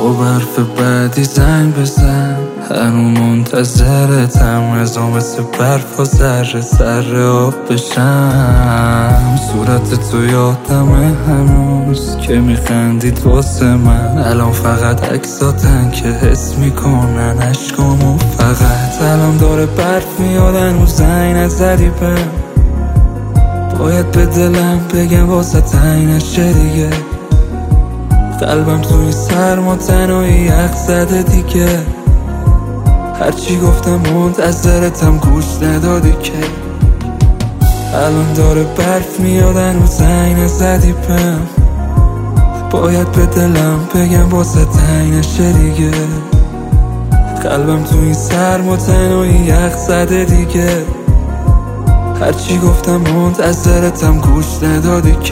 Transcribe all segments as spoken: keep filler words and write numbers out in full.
با برف بعدی زنگ بزن، هنو منتظرتم، رضا مثل برف و ذره ذره آب بشم. صورت تو یادمه هنوز که میخندید واسه من، الان فقط عکساتن که حس میکنن عشقامو. فقط الان داره برف میاد هنوز زنگ نزدی بهم، باید به دلم بگم واسه تنگ نشه دیگه. قلبم توی سرما تنهایی یخ زده دیگه، هرچی گفتم منتظرتم گوش ندادی که. الان داره برف میاد هنوز زنگ نزدی بهم، باید به دلم بگم واسه تنگ نشه دیگه. قلبم توی سرما تنهایی یخ زده دیگه، هرچی گفتم منتظرتم گوش ندادی که.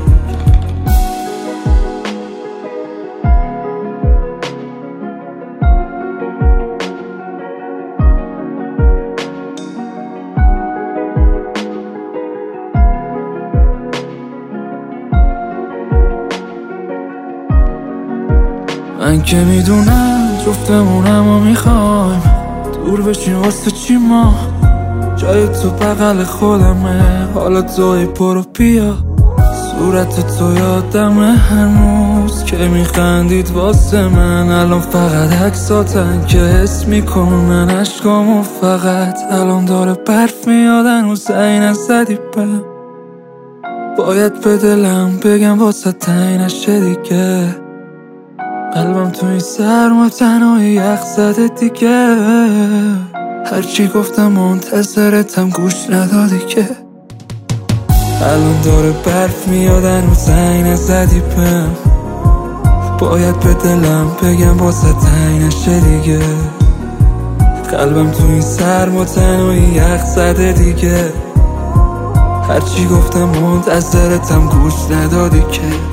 من که میدونم جفتمونم و میخوایم دور بشیم، واسه چی ما؟ جای تو بغل خودمه، حالا توی برو بیا. صورت تو یادمه هنوز که میخندید واسه من، الان فقط عکساتن که حس میکنن عشقامو. فقط الان داره برف میاد هنوز زنگ نزدی بهم، باید به دلم بگم واسه تنگ نشه دیگه. قلبم توی سرما تنهایی یخ زده دیگه، هرچی گفتم منتظرتم گوش ندادی که. الان داره برف میاد هنوز زنگ نزدی بهم، باید به دلم بگم واسه تنگ نشه دیگه. قلبم توی سرما تنهایی یخ زده دیگه، هرچی گفتم منتظرتم گوش ندادی که.